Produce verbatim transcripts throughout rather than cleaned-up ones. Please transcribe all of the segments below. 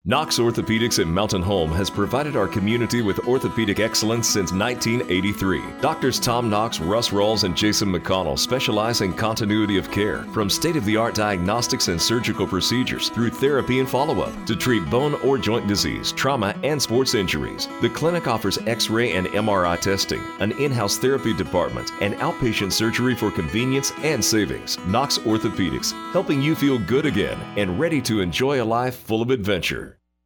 Knox Orthopedics in Mountain Home has provided our community with orthopedic excellence since nineteen eighty-three. Doctors Tom Knox, Russ Rawls, and Jason McConnell specialize in continuity of care, from state-of-the-art diagnostics and surgical procedures through therapy and follow-up to treat bone or joint disease, trauma, and sports injuries. The clinic offers X-ray and M R I testing, an in-house therapy department, and outpatient surgery for convenience and savings. Knox Orthopedics, helping you feel good again and ready to enjoy a life full of adventure.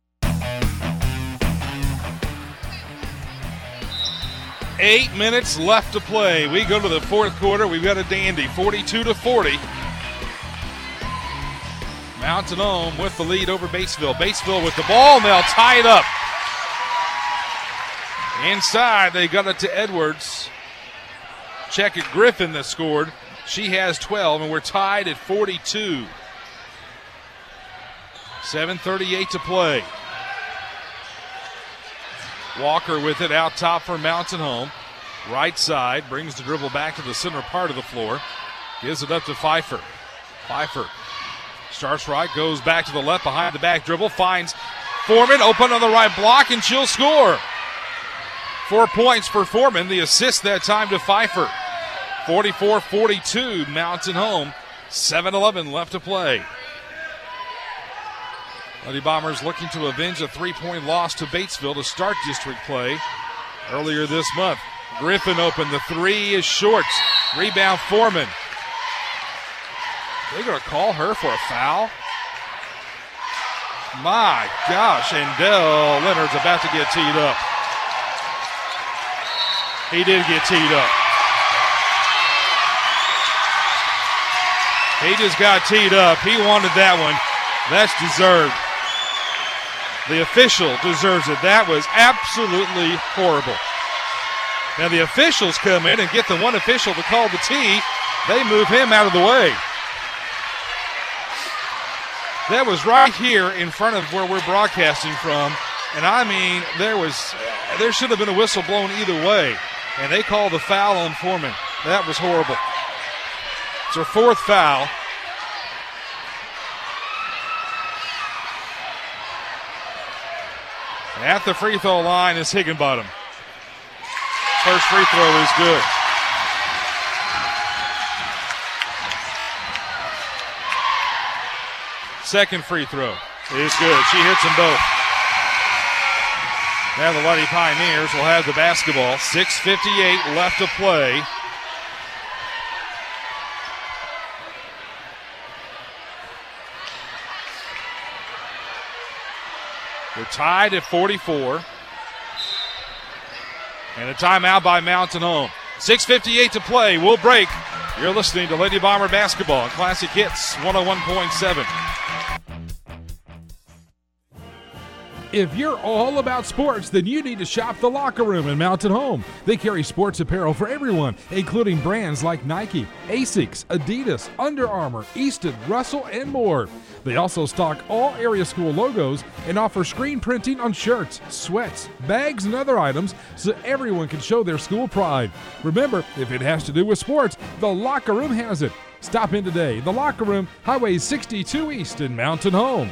Eight minutes left to play. We go to the fourth quarter. We've got a dandy, forty-two to forty. Mountain Home with the lead over Batesville. Batesville with the ball, and they'll tie it up. Inside, they got it to Edwards. Check it, Griffin that scored. She has twelve, and we're tied at forty-two. seven thirty-eight to play. Walker with it out top for Mountain Home. Right side, brings the dribble back to the center part of the floor. Gives it up to Pfeiffer. Pfeiffer starts right, goes back to the left behind the back dribble, finds Foreman open on the right block, and she'll score. Four points for Foreman, the assist that time to Pfeiffer. forty-four forty-two, Mountain Home, seven eleven left to play. Lady Bombers looking to avenge a three-point loss to Batesville to start district play earlier this month. Griffin open, the three is short. Rebound Foreman. They're going to call her for a foul. My gosh, and Dell Leonard's about to get teed up. He did get teed up. He just got teed up. He wanted that one. That's deserved. The official deserves it. That was absolutely horrible. Now the officials come in and get the one official to call the tee. They move him out of the way. That was right here in front of where we're broadcasting from. And I mean, there was, there should have been a whistle blown either way. And they called the foul on Foreman. That was horrible. It's her fourth foul. At the free throw line is Higginbottom. First free throw is good. Second free throw is good. She hits them both. Now the Lady Pioneers will have the basketball. six fifty-eight left to play. We're tied at forty-four. And a timeout by Mountain Home. six fifty-eight to play. We'll break. You're listening to Lady Bomber Basketball on Classic Hits one oh one point seven. If you're all about sports, then you need to shop The Locker Room in Mountain Home. They carry sports apparel for everyone, including brands like Nike, Asics, Adidas, Under Armour, Easton, Russell, and more. They also stock all area school logos and offer screen printing on shirts, sweats, bags, and other items so everyone can show their school pride. Remember, if it has to do with sports, The Locker Room has it. Stop in today. The Locker Room, Highway sixty-two East in Mountain Home.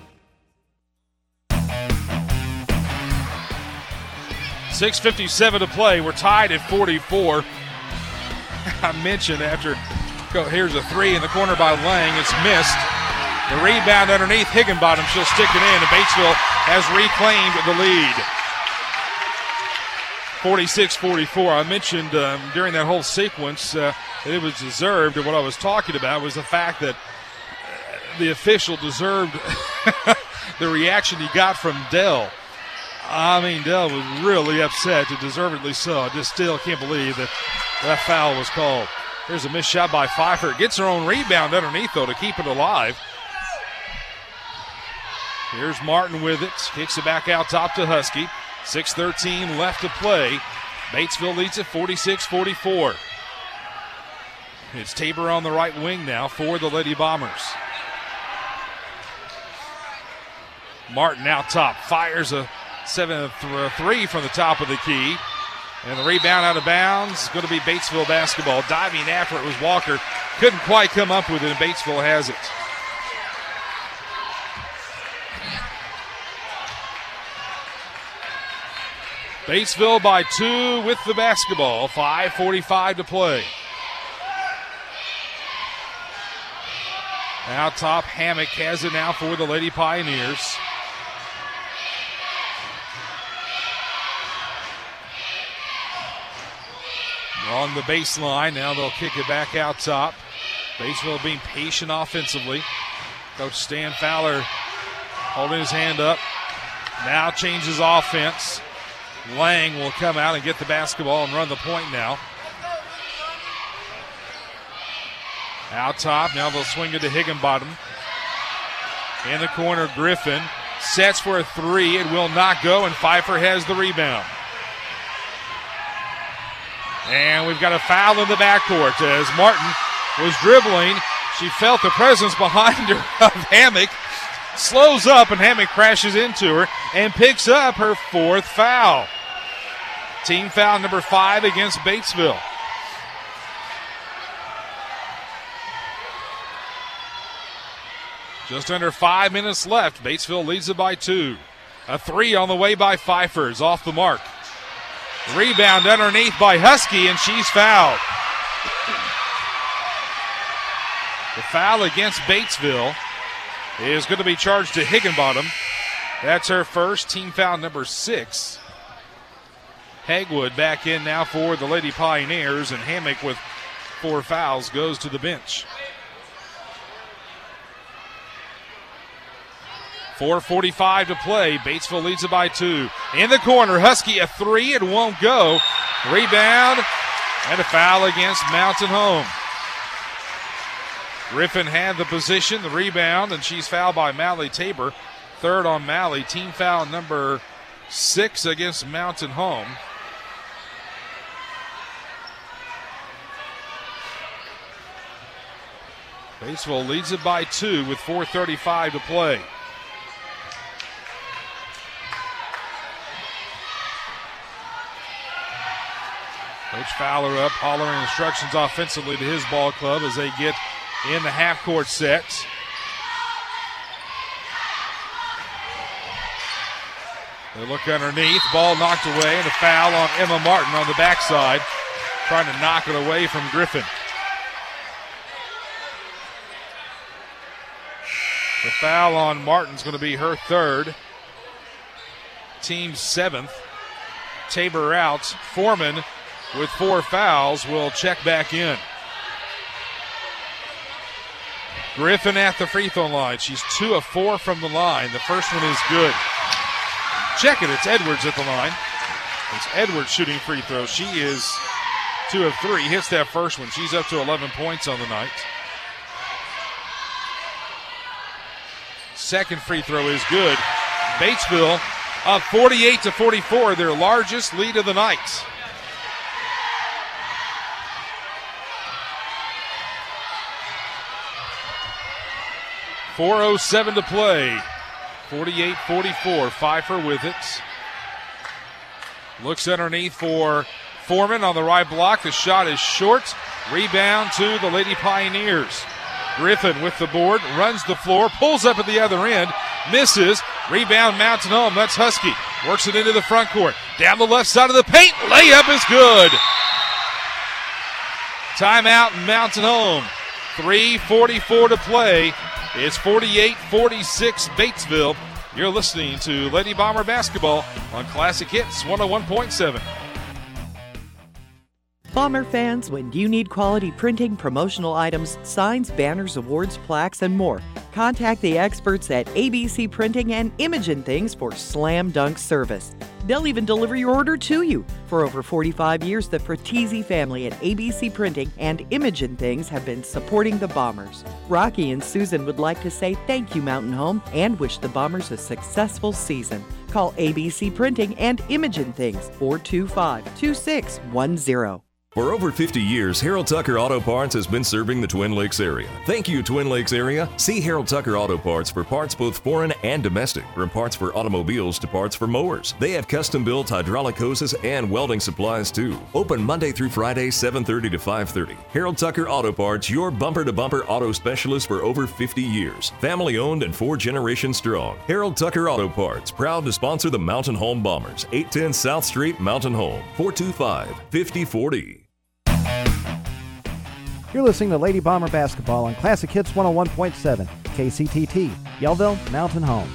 six fifty-seven to play. We're tied at forty-four. I mentioned after, here's a three in the corner by Lang. It's missed. The rebound underneath Higginbottom. She'll stick it in, and Batesville has reclaimed the lead. forty-six forty-four. I mentioned um, during that whole sequence uh, that it was deserved, and what I was talking about was the fact that uh, the official deserved the reaction he got from Dell. I mean, Dell was really upset, deservedly so. I just still can't believe that that foul was called. Here's a missed shot by Pfeiffer. Gets her own rebound underneath, though, to keep it alive. Here's Martin with it. Kicks it back out top to Husky. six thirteen left to play. Batesville leads at forty-six forty-four. It's Tabor on the right wing now for the Lady Bombers. Martin out top. Fires a seven three from the top of the key. And the rebound out of bounds. Going to be Batesville basketball. Diving after it was Walker. Couldn't quite come up with it, and Batesville has it. Batesville by two with the basketball. five forty-five to play. Out top, Hammock has it now for the Lady Pioneers. On the baseline, now they'll kick it back out top. Batesville being patient offensively. Coach Stan Fowler holding his hand up. Now changes offense. Lang will come out and get the basketball and run the point now. Out top, now they'll swing it to Higginbottom. In the corner, Griffin sets for a three. It will not go, and Pfeiffer has the rebound. And we've got a foul in the backcourt as Martin was dribbling. She felt the presence behind her of Hammock. Slows up, and Hammock crashes into her and picks up her fourth foul. Team foul number five against Batesville. Just under five minutes left. Batesville leads it by two. A three on the way by Pfeiffer is off the mark. Rebound underneath by Husky, and she's fouled. The foul against Batesville is going to be charged to Higginbottom. That's her first, team foul number six. Hagwood back in now for the Lady Pioneers, and Hammock with four fouls goes to the bench. four forty-five to play. Batesville leads it by two. In the corner, Husky a three. It won't go. Rebound and a foul against Mountain Home. Griffin had the position, the rebound, and she's fouled by Mally Tabor. Third on Mally. Team foul number six against Mountain Home. Batesville leads it by two with four thirty-five to play. Coach Fowler up, hollering instructions offensively to his ball club as they get in the half-court set. They look underneath, ball knocked away, and a foul on Emma Martin on the backside, trying to knock it away from Griffin. The foul on Martin's going to be her third, team seventh. Tabor out. Foreman with four fouls will check back in. Griffin at the free throw line. She's two of four from the line. The first one is good. Check it. It's Edwards at the line. It's Edwards shooting free throws. She is two of three. Hits that first one. She's up to eleven points on the night. Second free throw is good. Batesville up forty-eight to forty-four, their largest lead of the night. four oh seven to play. forty-eight forty-four. Pfeiffer with it. Looks underneath for Foreman on the right block. The shot is short. Rebound to the Lady Pioneers. Griffin with the board, runs the floor, pulls up at the other end, misses. Rebound Mountain Home. That's Husky. Works it into the front court. Down the left side of the paint. Layup is good. Timeout Mountain Home. three forty-four to play. It's forty-eight forty-six Batesville. You're listening to Lady Bomber Basketball on Classic Hits one oh one point seven. Bomber fans, when you need quality printing, promotional items, signs, banners, awards, plaques, and more, contact the experts at A B C Printing and Imogen Things for slam dunk service. They'll even deliver your order to you. For over forty-five years, the Fratesi family at A B C Printing and Imogen Things have been supporting the Bombers. Rocky and Susan would like to say thank you, Mountain Home, and wish the Bombers a successful season. Call A B C Printing and Imogen Things, four two five, two six one zero. For over fifty years, Harold Tucker Auto Parts has been serving the Twin Lakes area. Thank you, Twin Lakes area. See Harold Tucker Auto Parts for parts both foreign and domestic, from parts for automobiles to parts for mowers. They have custom-built hydraulic hoses and welding supplies too. Open Monday through Friday, seven thirty to five thirty. Harold Tucker Auto Parts, your bumper-to-bumper auto specialist for over fifty years. Family-owned and four generations strong. Harold Tucker Auto Parts, proud to sponsor the Mountain Home Bombers. eight ten South Street, Mountain Home. four two five, five oh four oh. You're listening to Lady Bomber Basketball on Classic Hits one oh one point seven, K C T T, Yellville, Mountain Home.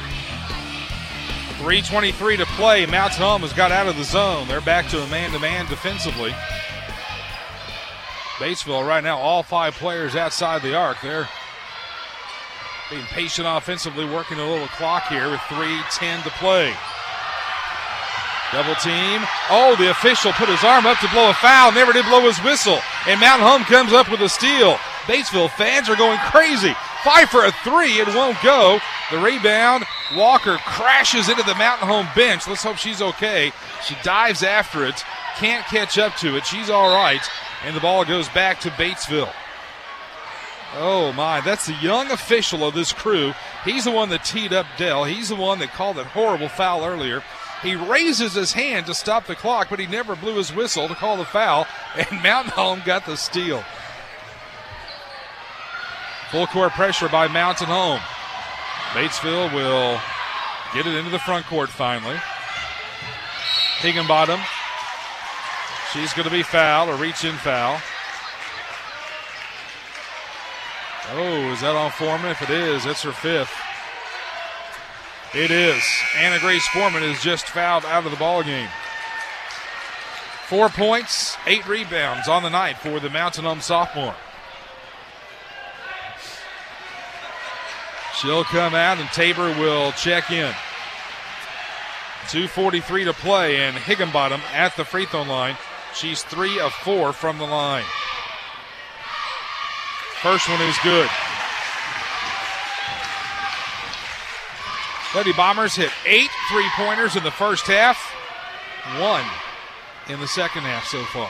three twenty-three to play. Mountain Home has got out of the zone. They're back to a man-to-man defensively. Batesville right now, all five players outside the arc. They're being patient offensively, working a little clock here with three ten to play. Double team. Oh, the official put his arm up to blow a foul, never did blow his whistle. And Mountain Home comes up with a steal. Batesville fans are going crazy. Pfeiffer a three, it won't go. The rebound, Walker crashes into the Mountain Home bench. Let's hope she's okay. She dives after it, can't catch up to it. She's all right, and the ball goes back to Batesville. Oh, my, that's the young official of this crew. He's the one that teed up Dell. He's the one that called that horrible foul earlier. He raises his hand to stop the clock, but he never blew his whistle to call the foul, and Mountain Home got the steal. Full court pressure by Mountain Home. Batesville will get it into the front court finally. Higginbottom. She's going to be fouled, a reach-in foul. Oh, is that on Foreman? If it is, that's her fifth. It is. Anna Grace Foreman is just fouled out of the ball game. Four points, eight rebounds on the night for the Mountain Home sophomore. She'll come out and Tabor will check in. two forty-three to play, and Higginbottom at the free throw line. She's three of four from the line. First one is good. Lady Bombers hit eight three-pointers in the first half, one in the second half so far.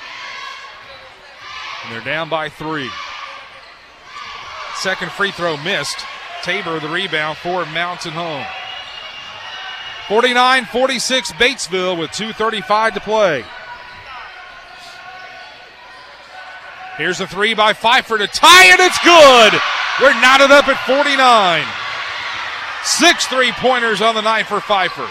And they're down by three. Second free throw missed. Tabor the rebound for Mountain Home. forty-nine forty-six Batesville with two thirty-five to play. Here's a three by Pfeiffer to tie it. It's good. We're knotted up at forty-nine. Six three-pointers on the night for Pfeiffer.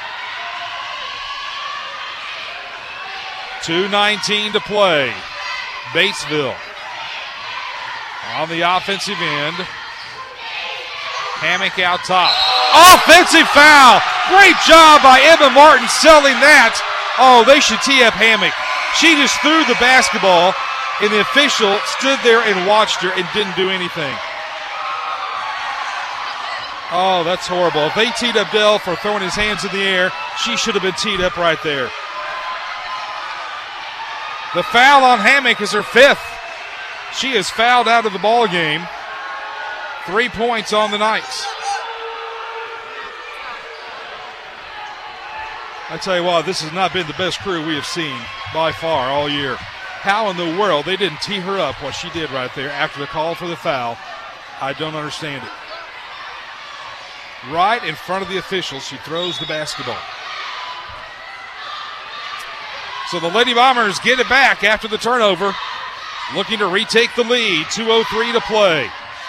two nineteen to play. Batesville on the offensive end. Hammock out top. Offensive foul. Great job by Emma Martin selling that. Oh, they should tee up Hammock. She just threw the basketball, and the official stood there and watched her and didn't do anything. Oh, that's horrible. If they teed up Dell for throwing his hands in the air, she should have been teed up right there. The foul on Hammock is her fifth. She is fouled out of the ball game. Three points on the night. I tell you what, this has not been the best crew we have seen by far all year. How in the world they didn't tee her up what she did right there after the call for the foul, I don't understand it. Right in front of the officials, she throws the basketball. So the Lady Bombers get it back after the turnover, looking to retake the lead. two oh three to play.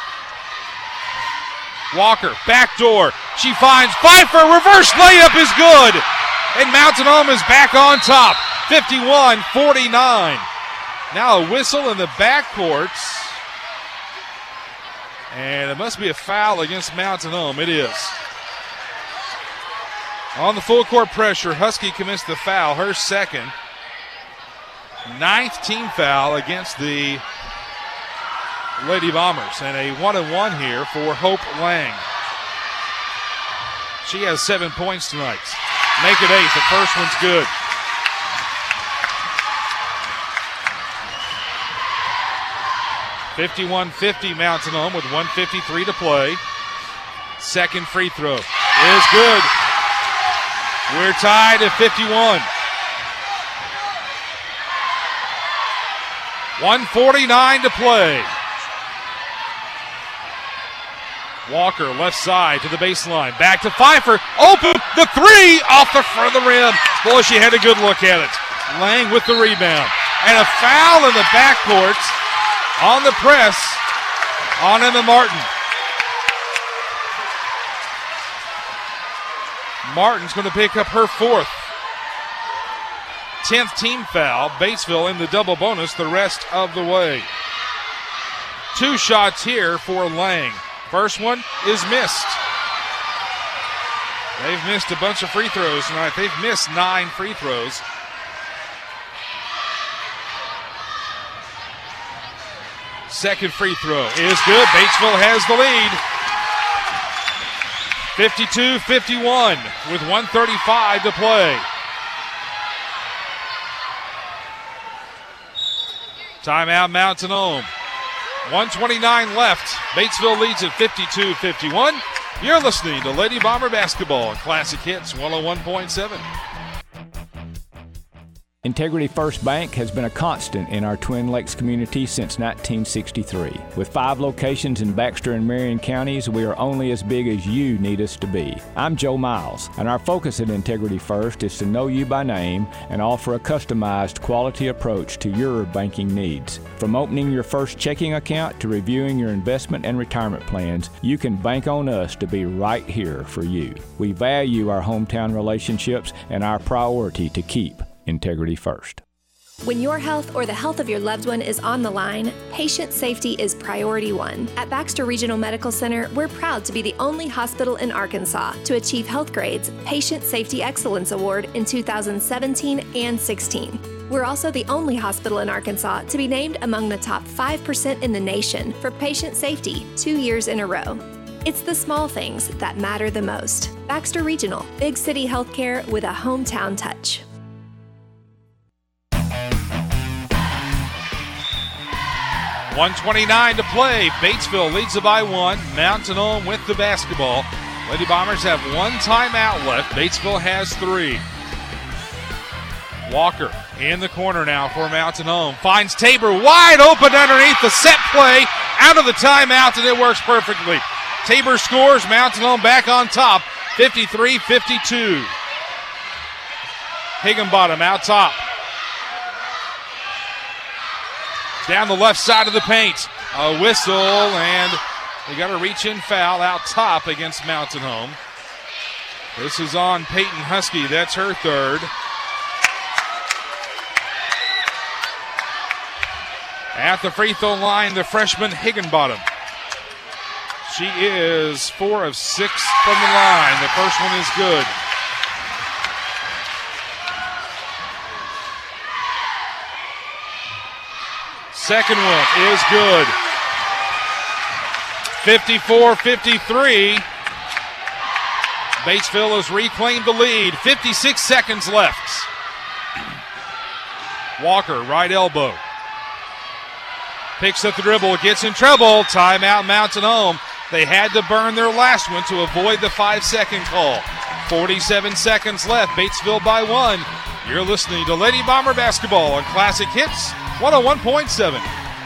Walker, backdoor. She finds Pfeiffer. Reverse layup is good. And Mountain Home is back on top. fifty-one forty-nine. Now a whistle in the backcourt. And it must be a foul against Mountain Home. It is. On the full court pressure, Husky commits the foul, her second. Ninth team foul against the Lady Bombers. And a one and one here for Hope Lang. She has seven points tonight. Make it eight. The first one's good. fifty-one fifty Mountain Home with one fifty-three to play. Second free throw is good. We're tied at fifty-one. one forty-nine to play. Walker, left side to the baseline. Back to Pfeiffer. Open the three off the front of the rim. Boy, she had a good look at it. Lang with the rebound. And a foul in the backcourt on the press on Emma Martin. Martin's going to pick up her fourth. tenth team foul. Batesville in the double bonus the rest of the way. Two shots here for Lang. First one is missed. They've missed a bunch of free throws tonight. They've missed nine free throws. Second free throw is good. Batesville has the lead. fifty-two fifty-one with one thirty-five to play. Timeout, Mountain Home. one twenty-nine left. Batesville leads at fifty-two fifty-one. You're listening to Lady Bomber Basketball on Classic Hits one oh one point seven. Integrity First Bank has been a constant in our Twin Lakes community since nineteen sixty-three. With five locations in Baxter and Marion counties, we are only as big as you need us to be. I'm Joe Miles, and our focus at Integrity First is to know you by name and offer a customized quality approach to your banking needs. From opening your first checking account to reviewing your investment and retirement plans, you can bank on us to be right here for you. We value our hometown relationships and our priority to keep Integrity First. When your health or the health of your loved one is on the line, patient safety is priority one. At Baxter Regional Medical Center, we're proud to be the only hospital in Arkansas to achieve HealthGrade's Patient Safety Excellence Award in two thousand seventeen and sixteen. We're also the only hospital in Arkansas to be named among the top five percent in the nation for patient safety two years in a row. It's the small things that matter the most. Baxter Regional, big city healthcare with a hometown touch. one twenty-nine to play. Batesville leads it by one. Mountain Home with the basketball. Lady Bombers have one timeout left. Batesville has three. Walker in the corner now for Mountain Home. Finds Tabor wide open underneath the set play. Out of the timeout, and it works perfectly. Tabor scores. Mountain Home back on top. fifty-three fifty-two. Higginbottom out top. Down the left side of the paint. A whistle, and they got a reach-in foul out top against Mountain Home. This is on Peyton Husky. That's her third. At the free throw line, the freshman Higginbottom. She is four of six from the line. The first one is good. Second one is good. fifty-four fifty-three. Batesville has reclaimed the lead. fifty-six seconds left. Walker, right elbow. Picks up the dribble, gets in trouble. Timeout, Mountain Home. They had to burn their last one to avoid the five-second call. forty-seven seconds left. Batesville by one. You're listening to Lady Bomber Basketball on Classic Hits one oh one point seven.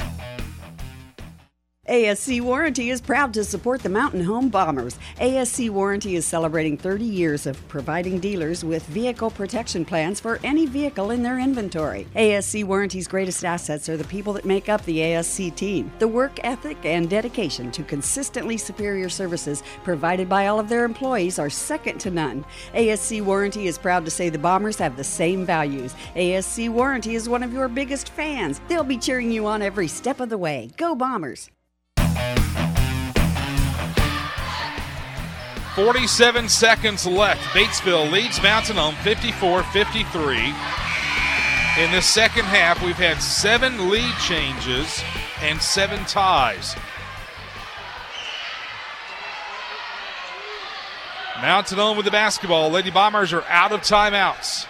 A S C Warranty is proud to support the Mountain Home Bombers. A S C Warranty is celebrating thirty years of providing dealers with vehicle protection plans for any vehicle in their inventory. A S C Warranty's greatest assets are the people that make up the A S C team. The work ethic and dedication to consistently superior services provided by all of their employees are second to none. A S C Warranty is proud to say the Bombers have the same values. A S C Warranty is one of your biggest fans. They'll be cheering you on every step of the way. Go Bombers! forty-seven seconds left. Batesville leads Mountain Home fifty-four fifty-three. In the second half, we've had seven lead changes and seven ties. Mountain Home with the basketball. Lady Bombers are out of timeouts.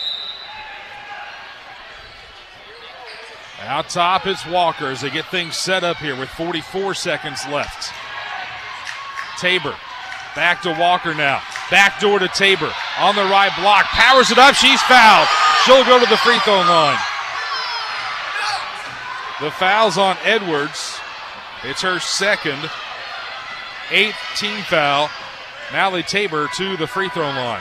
Out top is Walker as they get things set up here with forty-four seconds left. Tabor back to Walker now. Back door to Tabor on the right block. Powers it up. She's fouled. She'll go to the free throw line. The foul's on Edwards. It's her second, eighth team foul. Mallie Tabor to the free throw line.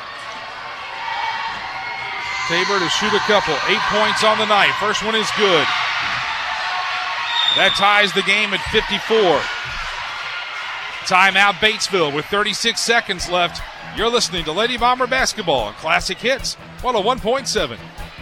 Tabor to shoot a couple. Eight points on the night. First one is good. That ties the game at fifty-four. Timeout Batesville with thirty-six seconds left. You're listening to Lady Bomber Basketball on Classic Hits one oh one point seven.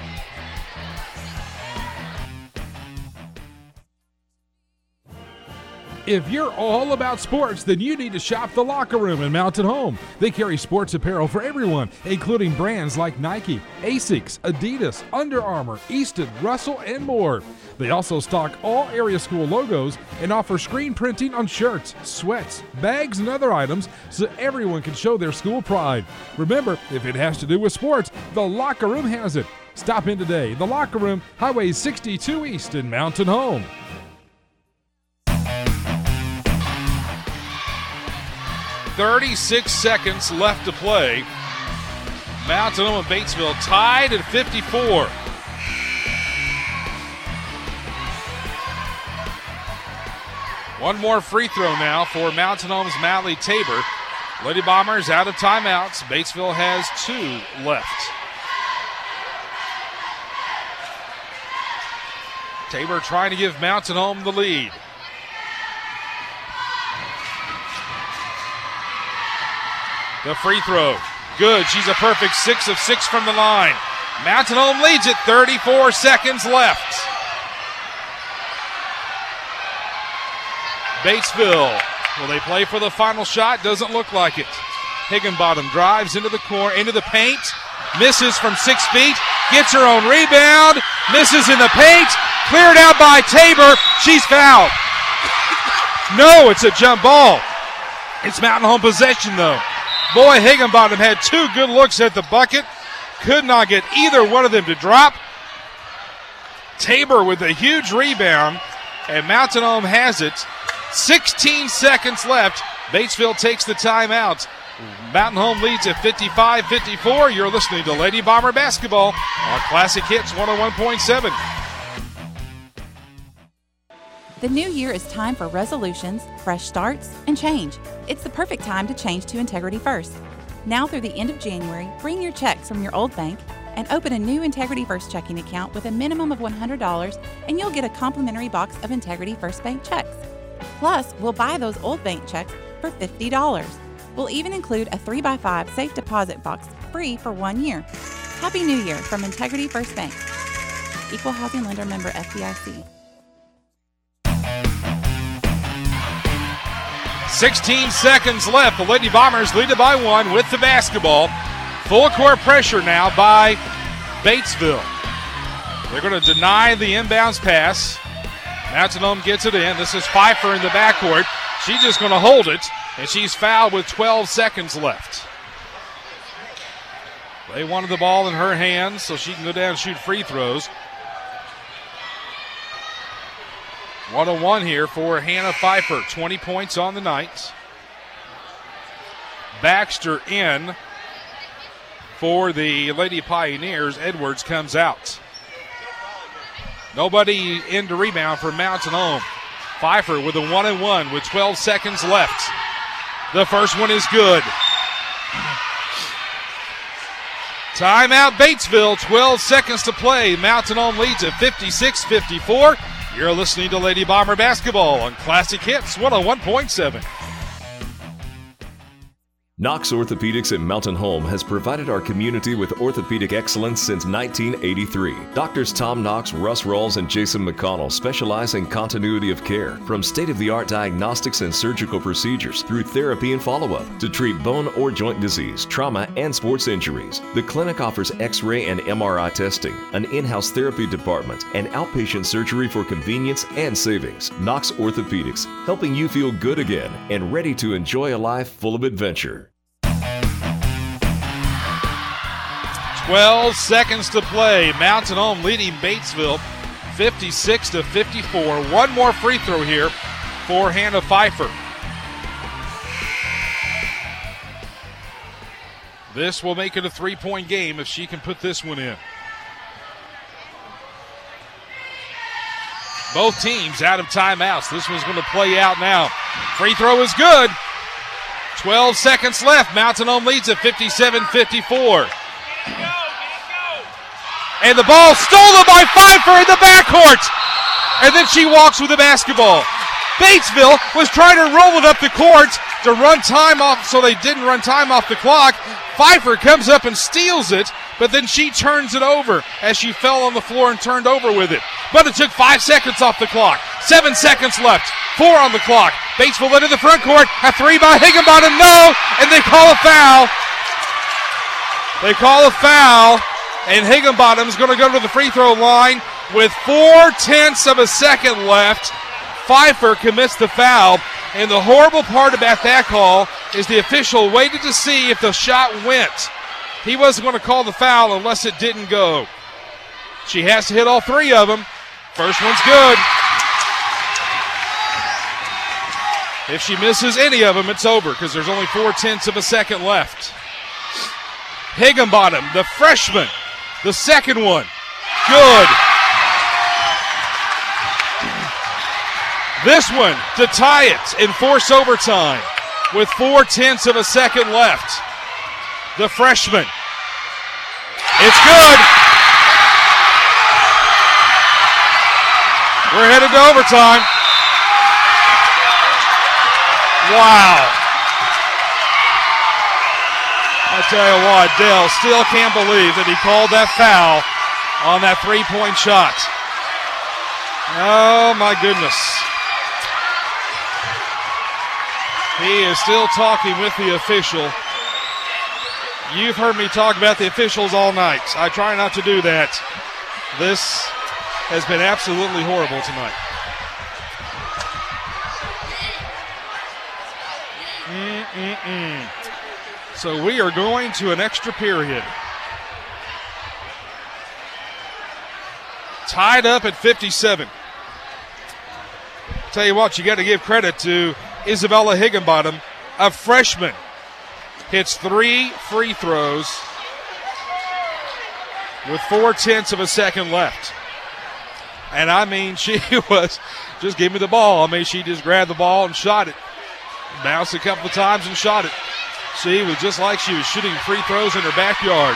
If you're all about sports, then you need to shop the Locker Room in Mountain Home. They carry sports apparel for everyone, including brands like Nike, Asics, Adidas, Under Armour, Easton, Russell, and more. They also stock all area school logos and offer screen printing on shirts, sweats, bags, and other items so everyone can show their school pride. Remember, if it has to do with sports, the Locker Room has it. Stop in today. The Locker Room, Highway sixty-two East in Mountain Home. thirty-six seconds left to play. Mountain Home and Batesville tied at fifty-four. One more free throw now for Mountain Home's Mallie Tabor. Lady Bombers out of timeouts. Batesville has two left. Tabor trying to give Mountain Home the lead. The free throw, good. She's a perfect six of six from the line. Mountain Home leads it, thirty-four seconds left. Batesville, will they play for the final shot? Doesn't look like it. Higginbottom drives into the corner, into the paint, misses from six feet, gets her own rebound, misses in the paint, cleared out by Tabor. She's fouled. No, it's a jump ball. It's Mountain Home possession though. Boy, Higginbottom had two good looks at the bucket. Could not get either one of them to drop. Tabor with a huge rebound, and Mountain Home has it. sixteen seconds left. Batesville takes the timeout. Mountain Home leads at fifty-five fifty-four. You're listening to Lady Bomber Basketball on Classic Hits one oh one point seven. The new year is time for resolutions, fresh starts, and change. It's the perfect time to change to Integrity First. Now through the end of January, bring your checks from your old bank and open a new Integrity First checking account with a minimum of one hundred dollars, and you'll get a complimentary box of Integrity First Bank checks. Plus, we'll buy those old bank checks for fifty dollars. We'll even include a three by five safe deposit box free for one year. Happy New Year from Integrity First Bank. Equal Housing Lender Member F D I C. sixteen seconds left. The Lady Bombers lead it by one with the basketball. Full court pressure now by Batesville. They're going to deny the inbounds pass. Mountain Home gets it in. This is Pfeiffer in the backcourt. She's just going to hold it, and she's fouled with twelve seconds left. They wanted the ball in her hands so she can go down and shoot free throws. one oh one here for Hannah Pfeiffer. twenty points on the night. Baxter in for the Lady Pioneers. Edwards comes out. Nobody in to rebound for Mountain Home. Pfeiffer with a one and one with twelve seconds left. The first one is good. Timeout Batesville, twelve seconds to play. Mountain Home leads at fifty-six fifty-four. You're listening to Lady Bomber Basketball on Classic Hits one oh one point seven. Knox Orthopedics at Mountain Home has provided our community with orthopedic excellence since nineteen eighty-three. Doctors Tom Knox, Russ Rawls, and Jason McConnell specialize in continuity of care, from state-of-the-art diagnostics and surgical procedures through therapy and follow-up to treat bone or joint disease, trauma, and sports injuries. The clinic offers X-ray and M R I testing, an in-house therapy department, and outpatient surgery for convenience and savings. Knox Orthopedics, helping you feel good again and ready to enjoy a life full of adventure. twelve seconds to play. Mountain Home leading Batesville fifty-six to fifty-four. One more free throw here for Hannah Pfeiffer. This will make it a three-point game if she can put this one in. Both teams out of timeouts. This one's going to play out now. Free throw is good. twelve seconds left. Mountain Home leads at fifty-seven fifty-four. And the ball stolen by Pfeiffer in the backcourt. And then she walks with the basketball. Batesville was trying to roll it up the court to run time off, so they didn't run time off the clock. Pfeiffer comes up and steals it, but then she turns it over as she fell on the floor and turned over with it. But it took five seconds off the clock. Seven seconds left. Four on the clock. Batesville into the front court. A three by Higginbottom. No! And they call a foul. They call a foul. And Higginbottom's going to go to the free throw line with four tenths of a second left. Pfeiffer commits the foul. And the horrible part about that call is the official waited to see if the shot went. He wasn't going to call the foul unless it didn't go. She has to hit all three of them. First one's good. If she misses any of them, it's over because there's only four tenths of a second left. Higginbottom, the freshman, the second one. Good. This one to tie it and force overtime with four tenths of a second left. The freshman. It's good. We're headed to overtime. Wow. I tell you what, Dale still can't believe that he called that foul on that three-point shot. Oh, my goodness. He is still talking with the official. You've heard me talk about the officials all night. I try not to do that. This has been absolutely horrible tonight. Mm-mm-mm. So we are going to an extra period. Tied up at fifty-seven. Tell you what, you got to give credit to Isabella Higginbottom, a freshman. Hits three free throws with four tenths of a second left. And I mean, she was just give me the ball. I mean, she just grabbed the ball and shot it. Bounced a couple of times and shot it. She was just like she was shooting free throws in her backyard.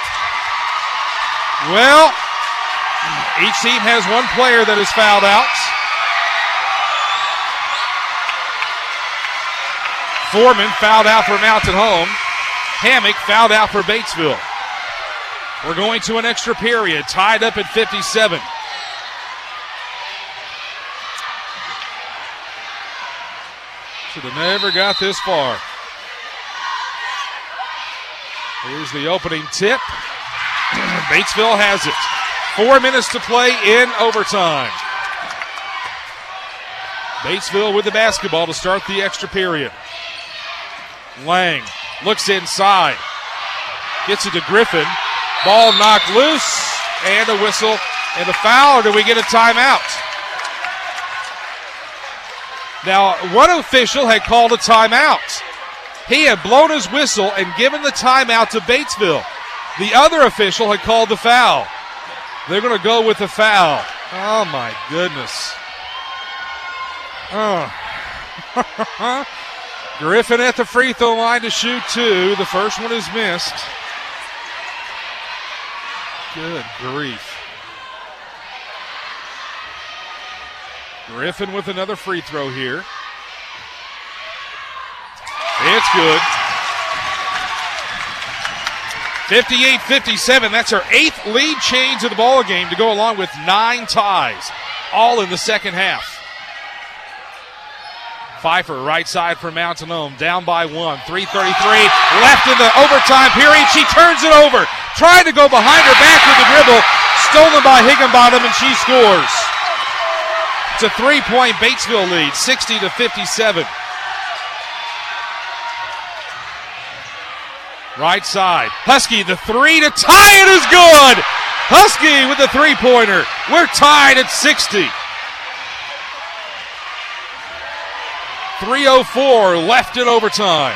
Well, each team has one player that is fouled out. Foreman fouled out for Mountain Home. Hammock fouled out for Batesville. We're going to an extra period, tied up at fifty-seven. Should have never got this far. Here's the opening tip. Batesville has it. Four minutes to play in overtime. Batesville with the basketball to start the extra period. Lang looks inside. Gets it to Griffin. Ball knocked loose. And a whistle and a foul. Or do we get a timeout? Now, one official had called a timeout. He had blown his whistle and given the timeout to Batesville. The other official had called the foul. They're going to go with the foul. Oh, my goodness. Oh. Griffin at the free throw line to shoot two. The first one is missed. Good grief. Griffin with another free throw here. It's good. fifty-eight fifty-seven. That's our eighth lead change of the ball game to go along with nine ties, all in the second half. Pfeiffer, right side for Mountain Home, down by one. three thirty-three left in the overtime period. She turns it over, trying to go behind her back with the dribble. Stolen by Higginbottom, and she scores. It's a three-point Batesville lead, sixty to fifty-seven. Right side, Husky, the three to tie it is good. Husky with the three-pointer. We're tied at sixty. three oh four left in overtime.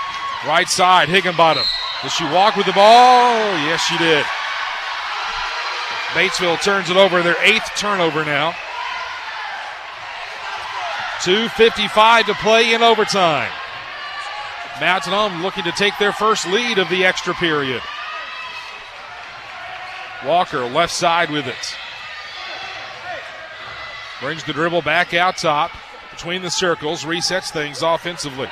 Right side, Higginbottom. Does she walk with the ball? Yes, she did. Batesville turns it over, their eighth turnover now. two fifty-five to play in overtime. Mountain Home looking to take their first lead of the extra period. Walker left side with it. Brings the dribble back out top between the circles, resets things offensively.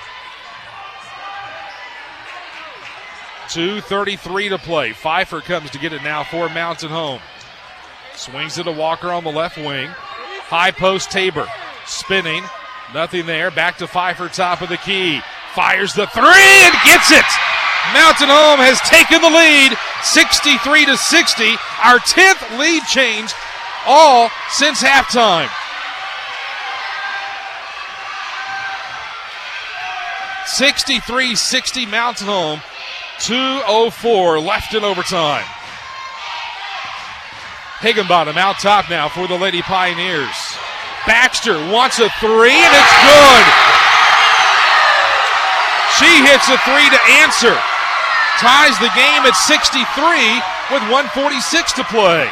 two thirty-three to play. Pfeiffer comes to get it now for Mountain Home. Swings it to Walker on the left wing. High post Tabor. Spinning. Nothing there. Back to Pfeiffer, top of the key. Fires the three and gets it. Mountain Home has taken the lead, sixty-three to sixty. Our tenth lead change all since halftime. sixty-three sixty Mountain Home. two oh four left in overtime. Higginbottom out top now for the Lady Pioneers. Baxter wants a three, and it's good. She hits a three to answer. Ties the game at sixty-three with one forty-six to play.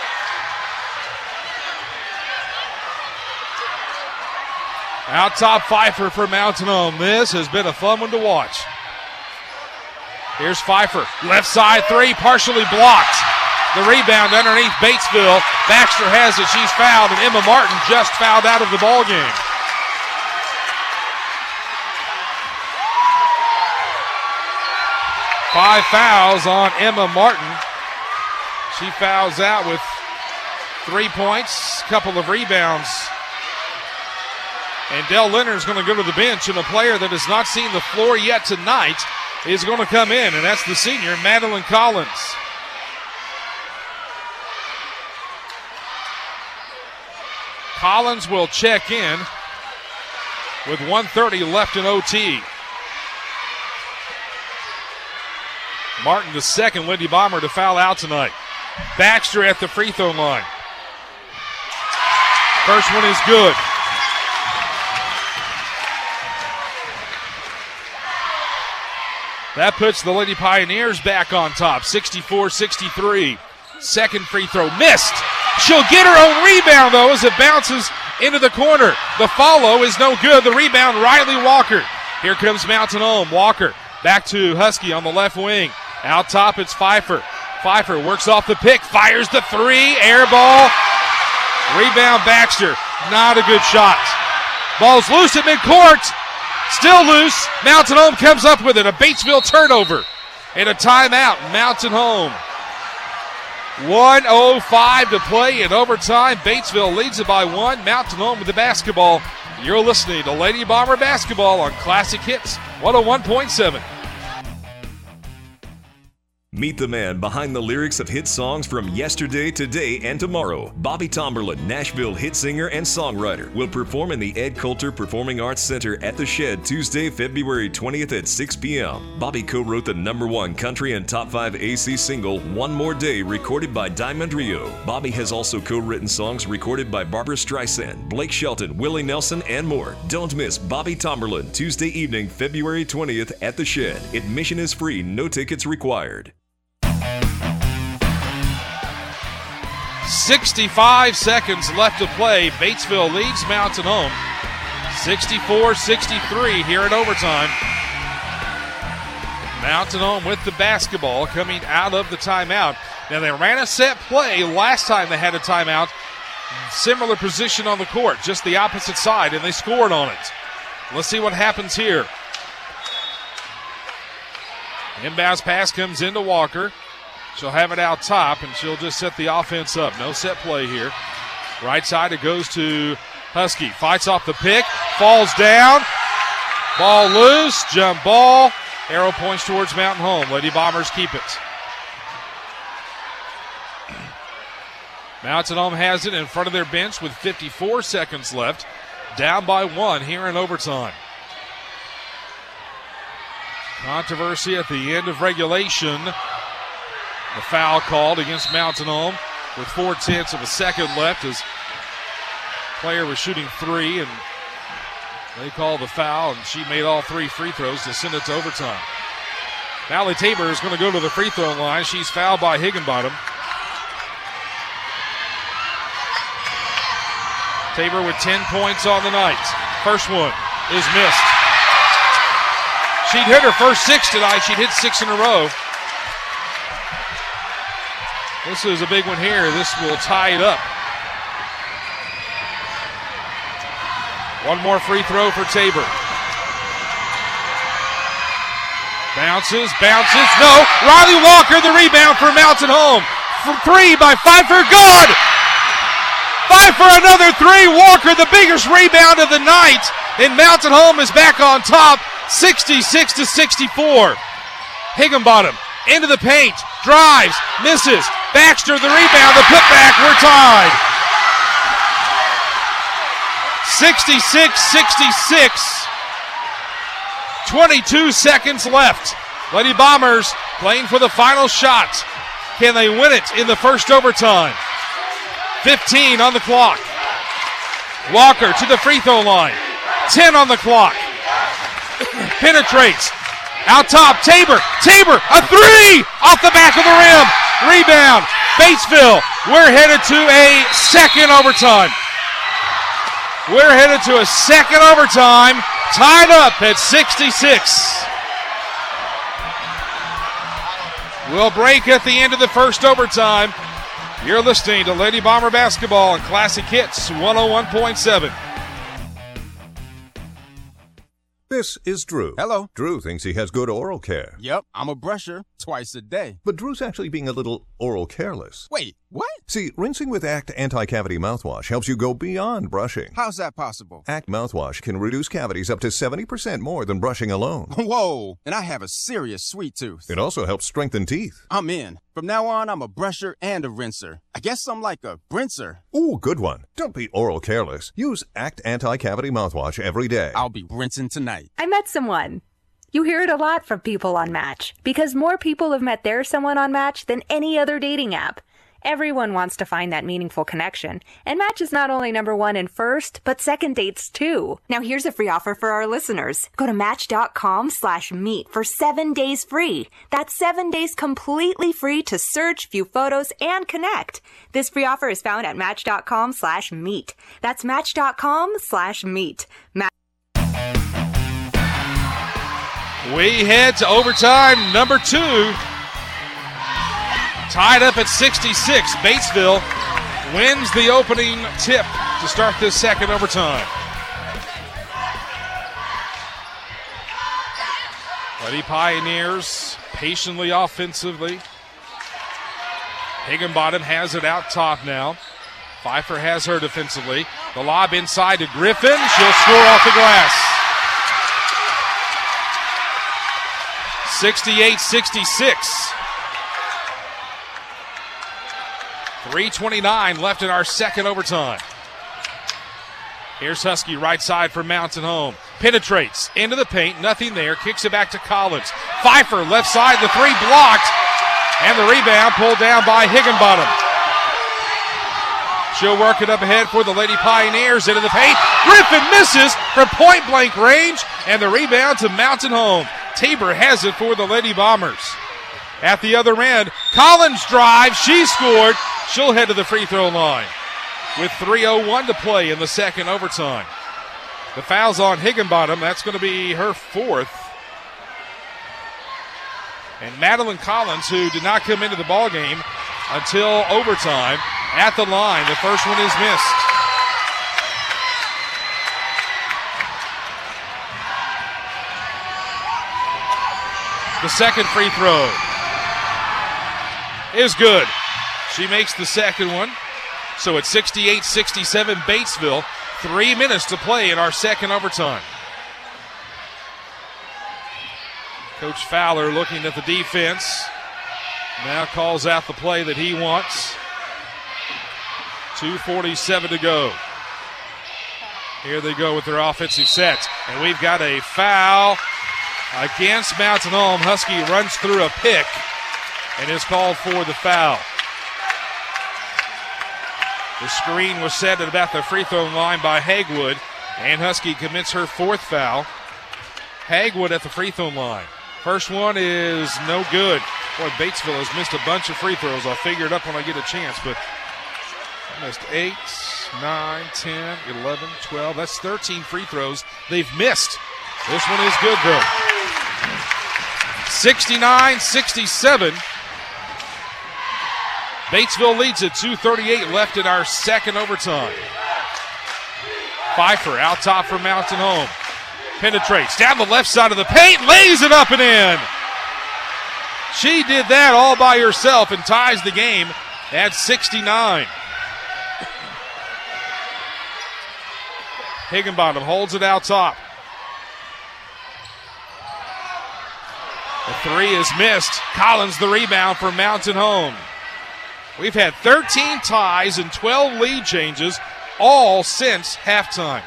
Out top Pfeiffer for Mountain Home. This has been a fun one to watch. Here's Pfeiffer. Left side three, partially blocked. The rebound underneath Batesville. Baxter has it. She's fouled, and Emma Martin just fouled out of the ball game. Five fouls on Emma Martin. She fouls out with three points, a couple of rebounds. And Dell Leonard's going to go to the bench, and a player that has not seen the floor yet tonight is going to come in, and that's the senior, Madeline Collins. Collins will check in with one thirty left in O T. Martin, the second Lady Bomber to foul out tonight. Baxter at the free throw line. First one is good. That puts the Lady Pioneers back on top, sixty-four sixty-three. Second free throw missed. She'll get her own rebound, though, as it bounces into the corner. The follow is no good. The rebound, Riley Walker. Here comes Mountain Home. Walker back to Husky on the left wing. Out top, it's Pfeiffer. Pfeiffer works off the pick, fires the three, air ball. Rebound Baxter. Not a good shot. Ball's loose at midcourt. Still loose. Mountain Home comes up with it. A Batesville turnover and a timeout. Mountain Home. one oh five to play in overtime. Batesville leads it by one. Mountain Home with the basketball. You're listening to Lady Bomber Basketball on Classic Hits one oh one point seven. Meet the man behind the lyrics of hit songs from yesterday, today, and tomorrow. Bobby Tomberlin, Nashville hit singer and songwriter, will perform in the Ed Coulter Performing Arts Center at the Shed Tuesday, February twentieth at six p.m. Bobby co-wrote the number one country and top five A C single, One More Day, recorded by Diamond Rio. Bobby has also co-written songs recorded by Barbra Streisand, Blake Shelton, Willie Nelson, and more. Don't miss Bobby Tomberlin, Tuesday evening, February twentieth at the Shed. Admission is free, no tickets required. sixty-five seconds left to play. Batesville leads Mountain Home sixty-four sixty-three here in overtime. Mountain Home with the basketball coming out of the timeout. Now, they ran a set play last time they had a timeout. Similar position on the court, just the opposite side, and they scored on it. Let's see what happens here. Inbounds pass comes into Walker. She'll have it out top, and she'll just set the offense up. No set play here. Right side, it goes to Husky. Fights off the pick, falls down. Ball loose, jump ball. Arrow points towards Mountain Home. Lady Bombers keep it. Mountain Home has it in front of their bench with fifty-four seconds left. Down by one here in overtime. Controversy at the end of regulation. The foul called against Mountain Home with four tenths of a second left as player was shooting three, and they called the foul, and she made all three free throws to send it to overtime. Valley Tabor is going to go to the free throw line. She's fouled by Higginbottom. Tabor with ten points on the night. First one is missed. She'd hit her first six tonight. She'd hit six in a row. This is a big one here. This will tie it up. One more free throw for Tabor. Bounces, bounces, no. Riley Walker, the rebound for Mountain Home. From three by Pfeiffer, good! Pfeiffer, another three. Walker, the biggest rebound of the night. And Mountain Home is back on top, sixty-six to sixty-four. Higginbottom into the paint, drives, misses. Baxter, the rebound, the putback, we're tied. sixty-six sixty-six. twenty-two seconds left. Lady Bombers playing for the final shot. Can they win it in the first overtime? fifteen on the clock. Walker to the free throw line. ten on the clock. Penetrates. Out top, Tabor. Tabor, a three off the back of the rim. Rebound, Batesville. We're headed to a second overtime. We're headed to a second overtime. Tied up at sixty-six. We'll break at the end of the first overtime. You're listening to Lady Bomber Basketball and Classic Hits one oh one point seven. This is Drew. Hello. Drew thinks he has good oral care. Yep, I'm a brusher twice a day. But Drew's actually being a little oral careless. Wait, what? See, rinsing with Act Anti-Cavity Mouthwash helps you go beyond brushing. How's that possible? Act Mouthwash can reduce cavities up to seventy percent more than brushing alone. Whoa, and I have a serious sweet tooth. It also helps strengthen teeth. I'm in. From now on, I'm a brusher and a rinser. I guess I'm like a brincer. Ooh, good one. Don't be oral careless. Use Act Anti-Cavity Mouthwash every day. I'll be rinsing tonight. I met someone. You hear it a lot from people on Match, because more people have met their someone on Match than any other dating app. Everyone wants to find that meaningful connection, and Match is not only number one in first, but second dates too. Now here's a free offer for our listeners. Go to match.com slash meet for seven days free. That's seven days completely free to search, view photos, and connect. This free offer is found at match.com slash meet. That's match.com slash meet. Match- We head to overtime number two. Tied up at sixty-six. Batesville wins the opening tip to start this second overtime. Lady Pioneers patiently offensively. Higginbottom has it out top now. Pfeiffer has her defensively. The lob inside to Griffin. She'll score off the glass. sixty-eight sixty-six. three twenty-nine left in our second overtime. Here's Husky right side for Mountain Home. Penetrates into the paint, nothing there. Kicks it back to Collins. Pfeiffer left side, the three blocked. And the rebound pulled down by Higginbottom. She'll work it up ahead for the Lady Pioneers into the paint. Griffin misses from point blank range. And the rebound to Mountain Home. Tabor has it for the Lady Bombers. At the other end, Collins drives. She scored. She'll head to the free throw line with three oh one to play in the second overtime. The foul's on Higginbottom. That's going to be her fourth. And Madeline Collins, who did not come into the ballgame until overtime, at the line. The first one is missed. The second free throw is good. She makes the second one. So it's sixty-eight sixty-seven Batesville. Three minutes to play in our second overtime. Coach Fowler looking at the defense. Now calls out the play that he wants. two forty-seven to go. Here they go with their offensive sets. And we've got a foul against Mountain Home. Husky runs through a pick and is called for the foul. The screen was set at about the free throw line by Hagwood, and Husky commits her fourth foul. Hagwood at the free throw line. First one is no good. Boy, Batesville has missed a bunch of free throws. I'll figure it up when I get a chance, but I missed eight, nine, ten, eleven, twelve. That's thirteen free throws they've missed. This one is good, though. sixty-nine sixty-seven. Batesville leads it. two thirty-eight left in our second overtime. Pfeiffer out top for Mountain Home. Penetrates down the left side of the paint, lays it up and in. She did that all by herself and ties the game at sixty-nine. Higginbottom holds it out top. The three is missed. Collins the rebound for Mountain Home. We've had thirteen ties and twelve lead changes, all since halftime.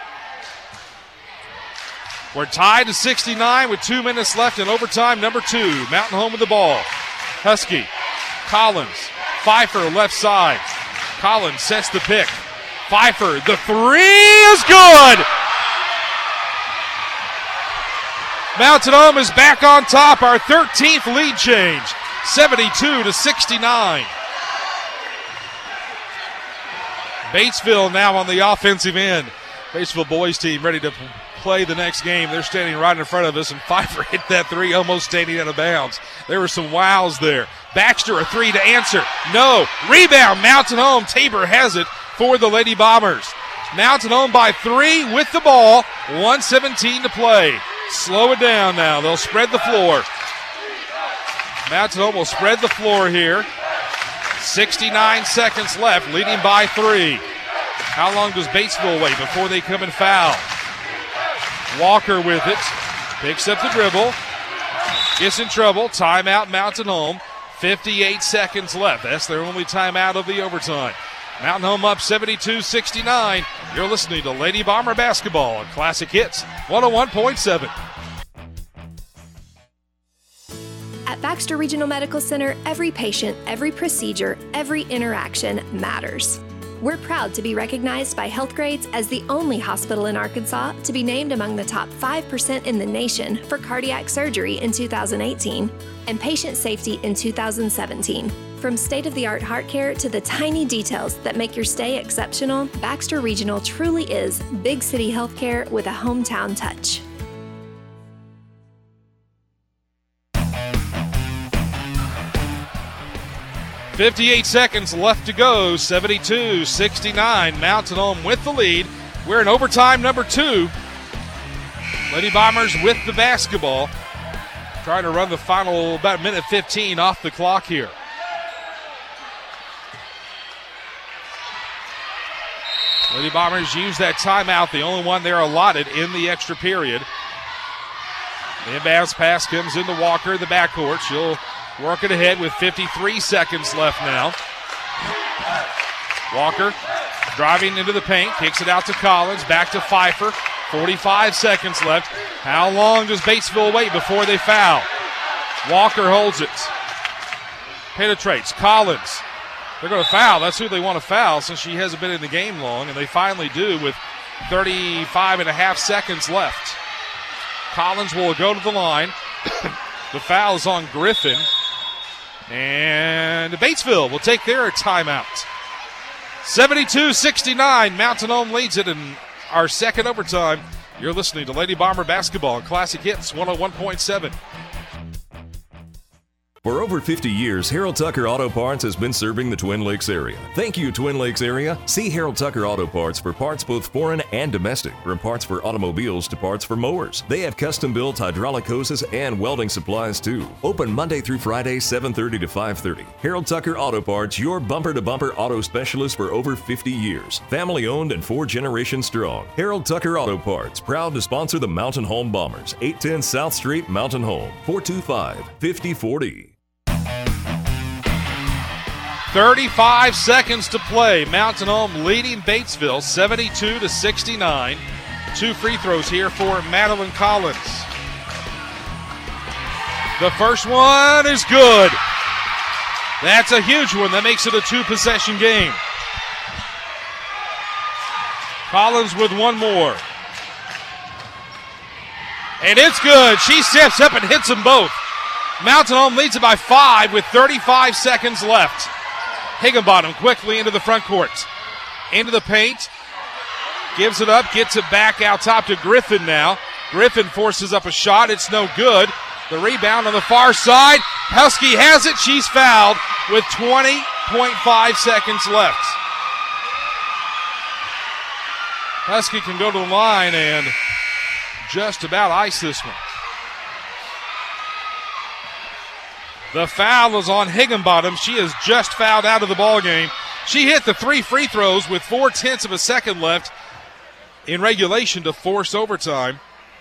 We're tied to sixty-nine with two minutes left in overtime number two. Mountain Home with the ball. Husky, Collins, Pfeiffer left side. Collins sets the pick. Pfeiffer, the three is good! Mountain Home is back on top, our thirteenth lead change, seventy-two to sixty-nine. Batesville now on the offensive end. Batesville boys team ready to play the next game. They're standing right in front of us, and Pfeiffer hit that three almost standing out of bounds. There were some wows there. Baxter, a three to answer. No. Rebound, Mountain Home. Tabor has it for the Lady Bombers. Mountain Home by three with the ball. one seventeen to play. Slow it down now. They'll spread the floor. Mountain Home will spread the floor here. sixty-nine seconds left, leading by three. How long does Batesville wait before they come and foul? Walker with it. Picks up the dribble. Gets in trouble. Timeout, Mountain Home. fifty-eight seconds left. That's their only timeout of the overtime. Mountain Home up seventy-two sixty-nine. You're listening to Lady Bomber Basketball on Classic Hits one oh one point seven. At Baxter Regional Medical Center, every patient, every procedure, every interaction matters. We're proud to be recognized by Healthgrades as the only hospital in Arkansas to be named among the top five percent in the nation for cardiac surgery in two thousand eighteen and patient safety in two thousand seventeen. From state-of-the-art heart care to the tiny details that make your stay exceptional, Baxter Regional truly is big city healthcare with a hometown touch. fifty-eight seconds left to go, seventy-two sixty-nine. Mountain Home with the lead. We're in overtime number two. Lady Bombers with the basketball. Trying to run the final about a minute fifteen off the clock here. Lady Bombers use that timeout, the only one they're allotted in the extra period. The inbounds pass comes into Walker in the backcourt. She'll work it ahead with fifty-three seconds left now. Walker driving into the paint, kicks it out to Collins, back to Pfeiffer. forty-five seconds left. How long does Batesville wait before they foul? Walker holds it. Penetrates. Collins. They're going to foul. That's who they want to foul since she hasn't been in the game long, and they finally do with thirty-five and a half seconds left. Collins will go to the line. The foul is on Griffin. And Batesville will take their timeout. seventy-two sixty-nine. Mountain Home leads it in our second overtime. You're listening to Lady Bomber Basketball on Classic Hits one oh one point seven. For over fifty years, Harold Tucker Auto Parts has been serving the Twin Lakes area. Thank you, Twin Lakes area. See Harold Tucker Auto Parts for parts both foreign and domestic, from parts for automobiles to parts for mowers. They have custom-built hydraulic hoses and welding supplies too. Open Monday through Friday, seven thirty to five thirty. Harold Tucker Auto Parts, your bumper-to-bumper auto specialist for over fifty years. Family-owned and four generations strong. Harold Tucker Auto Parts, proud to sponsor the Mountain Home Bombers. eight ten South Street, Mountain Home. four two five, five oh four oh. thirty-five seconds to play. Mountain Home leading Batesville seventy-two to sixty-nine. Two free throws here for Madeline Collins. The first one is good. That's a huge one. That makes it a two-possession game. Collins with one more. And it's good. She steps up and hits them both. Mountain Home leads it by five with thirty-five seconds left. Higginbottom quickly into the front court. into the paint. Gives it up, gets it back out top to Griffin now. Griffin forces up a shot. It's no good. The rebound on the far side. Husky has it. She's fouled with twenty point five seconds left. Husky can go to the line and just about ice this one. The foul is on Higginbottom. She is just fouled out of the ball game. She hit the three free throws with four tenths of a second left in regulation to force overtime.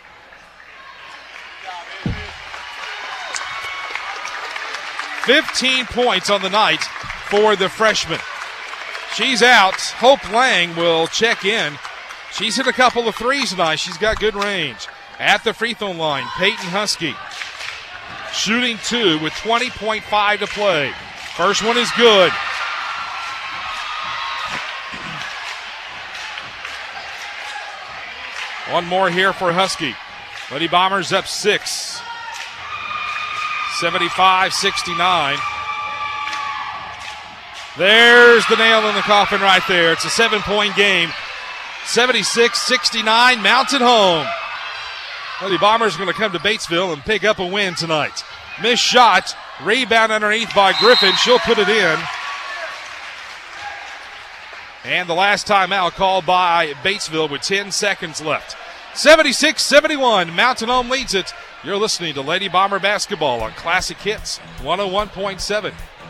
fifteen points on the night for the freshman. She's out. Hope Lang will check in. She's hit a couple of threes tonight. She's got good range. At the free throw line, Peyton Husky shooting two with twenty point five to play. First one is good. One more here for Husky. Lady Bombers up six. seventy-five sixty-nine. There's the nail in the coffin right there. It's a seven-point game. seventy-six sixty-nine, Mountain home. Lady Bombers are going to come to Batesville and pick up a win tonight. Missed shot. Rebound underneath by Griffin. She'll put it in. And the last timeout called by Batesville with ten seconds left. seventy-six seventy-one, Mountain home leads it. You're listening to Lady Bomber basketball on Classic Hits one oh one point seven.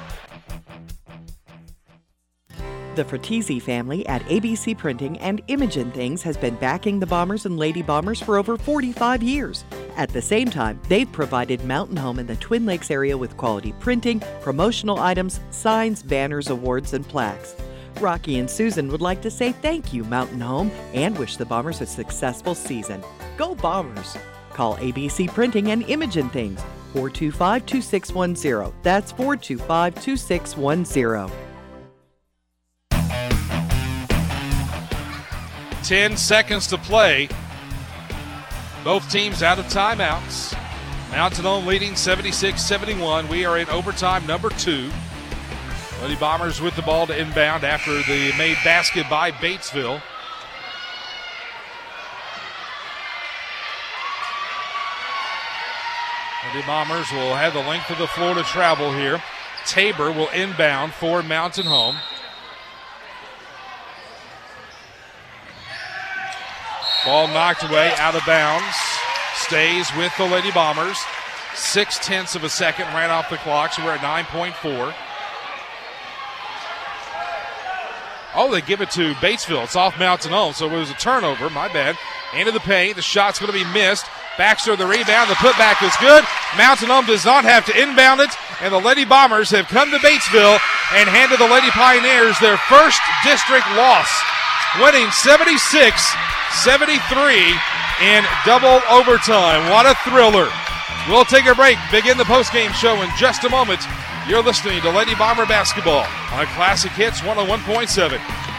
The Fratesi family at A B C Printing and Imogen Things has been backing the Bombers and Lady Bombers for over forty-five years. At the same time, they've provided Mountain Home in the Twin Lakes area with quality printing, promotional items, signs, banners, awards, and plaques. Rocky and Susan would like to say thank you, Mountain Home, and wish the Bombers a successful season. Go Bombers! Call A B C Printing and Imogen Things, four two five, two six one zero. That's four two five, two six one zero. Ten seconds to play. Both teams out of timeouts. Mountain home leading seventy-six seventy-one. We are in overtime number two. Lady Bombers with the ball to inbound after the made basket by Batesville. Lady Bombers will have the length of the floor to travel here. Tabor will inbound for Mountain home. Ball knocked away, out of bounds. Stays with the Lady Bombers. Six tenths of a second ran off the clock, so we're at nine point four. Oh, they give it to Batesville. It's off Mountain home, so it was a turnover. My bad. Into the paint. The shot's going to be missed. Baxter the rebound. The putback is good. Mountain home does not have to inbound it, and the Lady Bombers have come to Batesville and handed the Lady Pioneers their first district loss, winning seventy-six seventy-three in double overtime. What a thriller. We'll take a break, begin the postgame show in just a moment. You're listening to Lady Bomber basketball on Classic Hits one oh one point seven.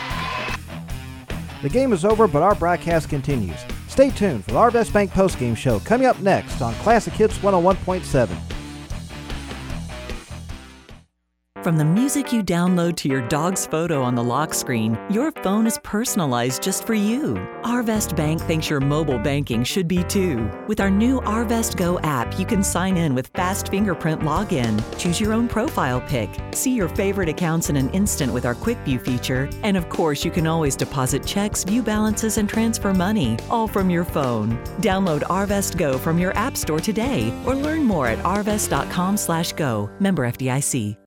The game is over, but our broadcast continues. Stay tuned for the Arvest Bank postgame show coming up next on Classic Hits one oh one point seven. From the music you download to your dog's photo on the lock screen, your phone is personalized just for you. Arvest Bank thinks your mobile banking should be too. With our new Arvest Go app, you can sign in with fast fingerprint login, choose your own profile pic, see your favorite accounts in an instant with our Quick View feature, and of course, you can always deposit checks, view balances, and transfer money, all from your phone. Download Arvest Go from your app store today or learn more at arvest dot com slash go. Member F D I C.